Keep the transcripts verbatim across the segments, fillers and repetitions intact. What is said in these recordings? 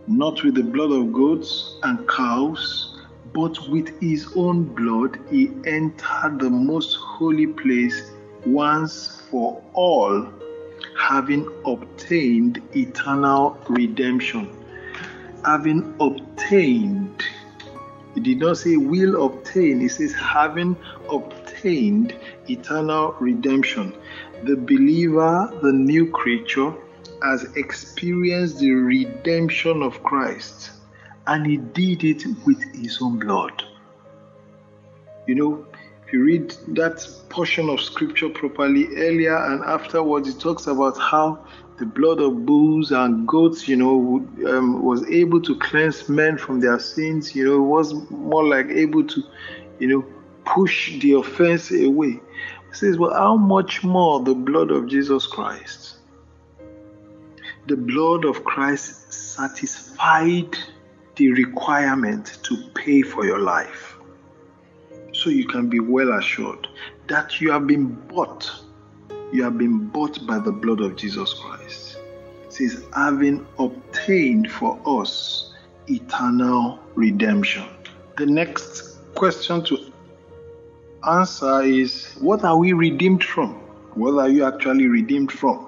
not with the blood of goats and cows, but with his own blood he entered the most holy place once for all, having obtained eternal redemption. Having obtained, he did not say will obtain, he says having obtained eternal redemption. The believer, the new creature, has experienced the redemption of Christ, and he did it with his own blood. You know, if you read that portion of scripture properly earlier and afterwards, it talks about how the blood of bulls and goats, you know, um, was able to cleanse men from their sins. You know, it was more like able to, you know, push the offense away. It says, well, how much more the blood of Jesus Christ? The blood of Christ satisfied the requirement to pay for your life. So you can be well assured that you have been bought. You have been bought by the blood of Jesus Christ. It says, having obtained for us eternal redemption. The next question to answer is, what are we redeemed from? What are you actually redeemed from?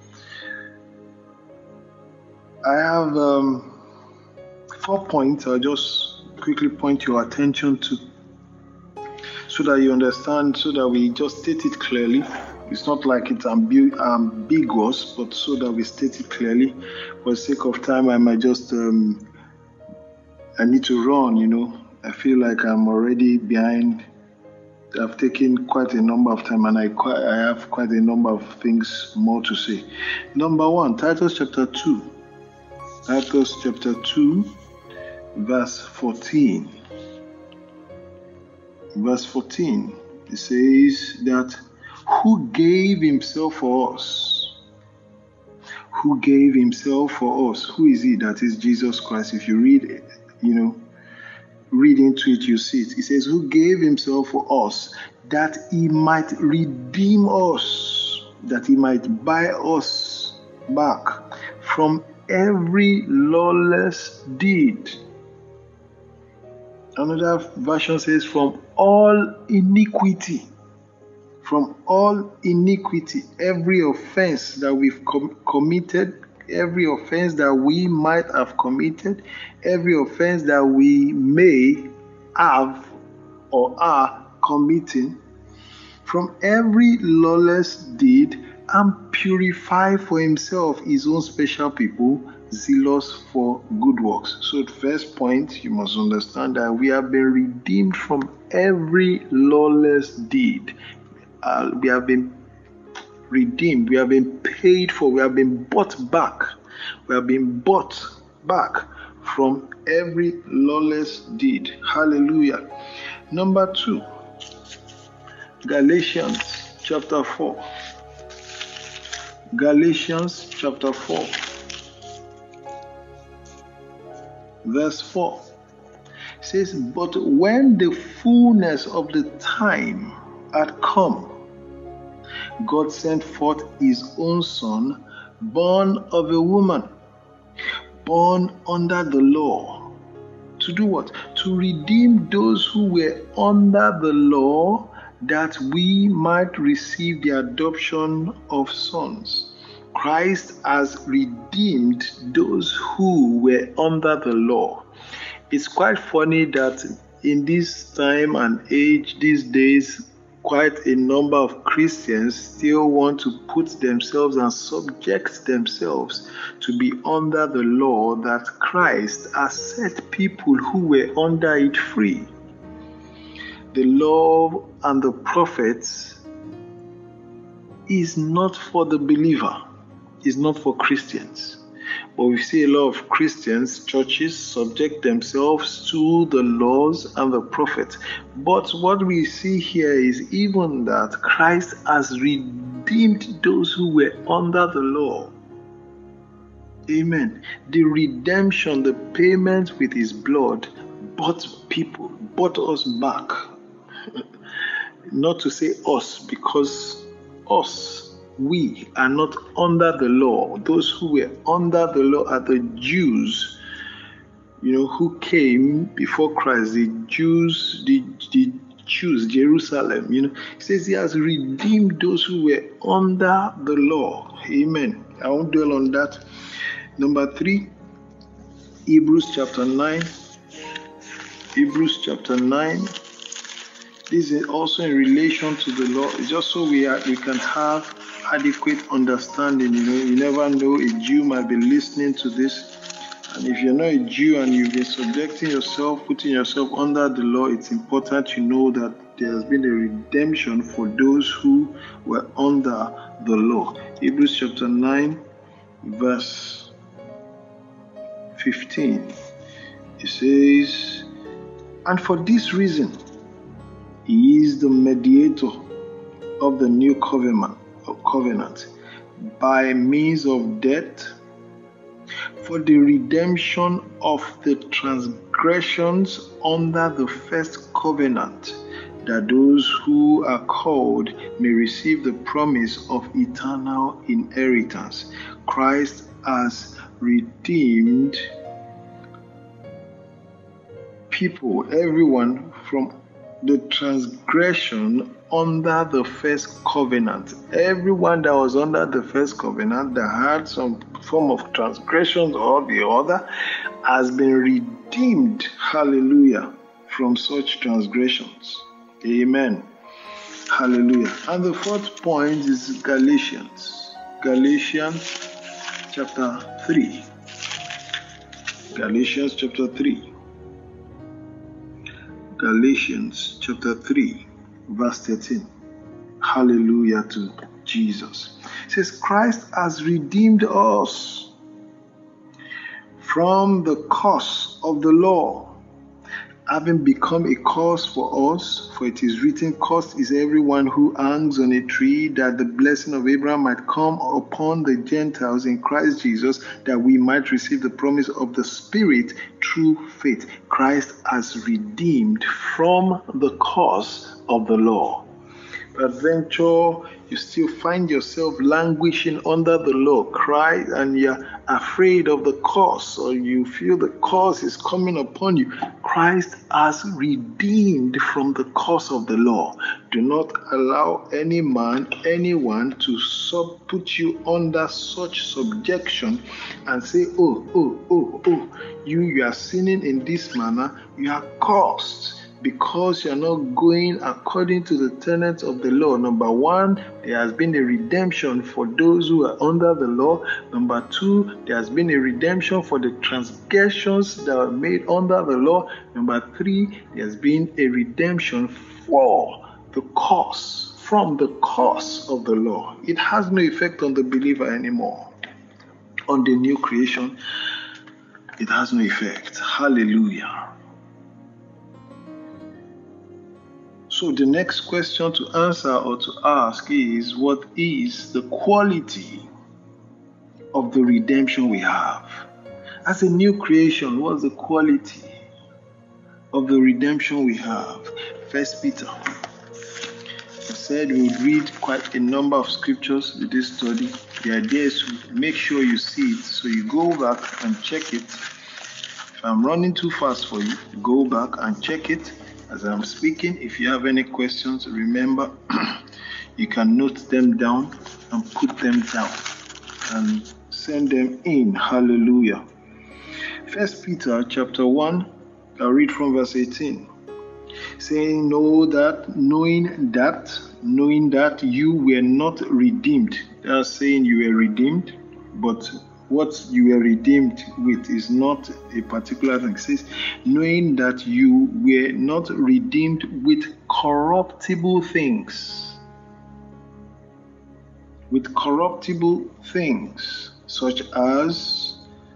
I have um, four points I'll just quickly point your attention to so that you understand, so that we just state it clearly. It's not like it's ambu- ambiguous, but so that we state it clearly. For the sake of time, I might just, um, I need to run, you know. I feel like I'm already behind. I've taken quite a number of time, and I, quite, I have quite a number of things more to say. Number one, Titus chapter two. Titus chapter two, verse fourteen. Verse fourteen, it says that who gave himself for us? Who gave himself for us? Who is he? That is Jesus Christ. If you read it, you know, read into it, you see it. It says, who gave himself for us, that he might redeem us, that he might buy us back from every lawless deed. Another version says, from all iniquity. From all iniquity, every offense that we've com- committed, every offense that we might have committed, every offense that we may have or are committing, from every lawless deed, and purify for himself his own special people, zealous for good works. So the first point, you must understand that we have been redeemed from every lawless deed. Uh, we have been redeemed, we have been paid for, we have been bought back. We have been bought back from every lawless deed. Hallelujah. Number two, Galatians chapter four. Galatians chapter four, verse four says, but when the fullness of the time had come, God sent forth his own Son, born of a woman, born under the law. To do what? To redeem those who were under the law, that we might receive the adoption of sons. Christ has redeemed those who were under the law. It's quite funny that in this time and age, these days, quite a number of Christians still want to put themselves and subject themselves to be under the law that Christ has set people who were under it free. The law and the prophets is not for the believer, is not for Christians. But we see a lot of Christians, churches, subject themselves to the laws and the prophets. But what we see here is even that Christ has redeemed those who were under the law. Amen. The redemption, the payment with his blood, bought people, bought us back. Not to say us, because us, we are not under the law. Those who were under the law are the Jews you know, who came before Christ, the Jews, the, the Jews, Jerusalem, you know, he says he has redeemed those who were under the law. Amen. I won't dwell on that. Number three, Hebrews chapter nine. Hebrews chapter nine. This is also in relation to the law. It's just so we are, we can have adequate understanding. You know, you never know, a Jew might be listening to this. And if you're not a Jew and you've been subjecting yourself, putting yourself under the law, it's important to know that there has been a redemption for those who were under the law. Hebrews chapter nine, verse fifteen. It says, and for this reason, he is the mediator of the new covenant, covenant by means of death, for the redemption of the transgressions under the first covenant, that those who are called may receive the promise of eternal inheritance. Christ has redeemed people, everyone, from the transgression under the first covenant. Everyone that was under the first covenant that had some form of transgressions or the other has been redeemed, hallelujah, from such transgressions. Amen. Hallelujah. And the fourth point is Galatians. Galatians chapter three. Galatians chapter three. Galatians chapter three, verse thirteen. Hallelujah to Jesus. It says, Christ has redeemed us from the curse of the law, having become a curse for us, for it is written, cursed is everyone who hangs on a tree, that the blessing of Abraham might come upon the Gentiles in Christ Jesus, that we might receive the promise of the Spirit through faith. Christ has redeemed from the curse of the law. Peradventure, you still find yourself languishing under the law, cry, and you're afraid of the curse, or you feel the curse is coming upon you. Christ has redeemed from the curse of the law. Do not allow any man, anyone to sub put you under such subjection and say, oh, oh, oh, oh, you, you are sinning in this manner, you are cursed, because you are not going according to the tenets of the law. Number one, there has been a redemption for those who are under the law. Number two, there has been a redemption for the transgressions that were made under the law. Number three, there has been a redemption for the curse, from the curse of the law. It has no effect on the believer anymore. On the new creation, it has no effect. Hallelujah. So the next question to answer or to ask is, what is the quality of the redemption we have? As a new creation, what's the quality of the redemption we have? First Peter. I said we would read quite a number of scriptures with this study. The idea is to make sure you see it, so you go back and check it. If I'm running too fast for you, go back and check it. As I'm speaking, if you have any questions, remember, you can note them down and put them down and send them in. Hallelujah. First Peter chapter one, I'll read from verse eighteen. Saying, know that, knowing that, knowing that you were not redeemed. They are saying you were redeemed, but what you were redeemed with is not a particular thing. It says, knowing that you were not redeemed with corruptible things. With corruptible things, such as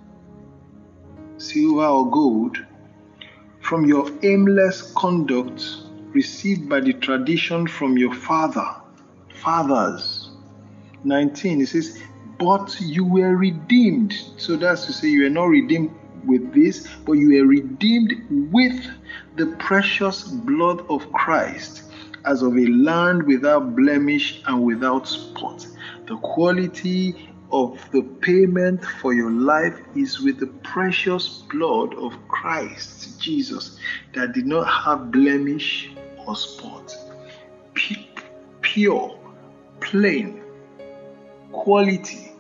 silver or gold, from your aimless conduct received by the tradition from your father, fathers. nineteen, it says, but you were redeemed. So that's to say you were not redeemed with this, but you were redeemed with the precious blood of Christ, as of a lamb without blemish and without spot. The quality of the payment for your life is with the precious blood of Christ Jesus that did not have blemish or spot. P- pure, plain, quality,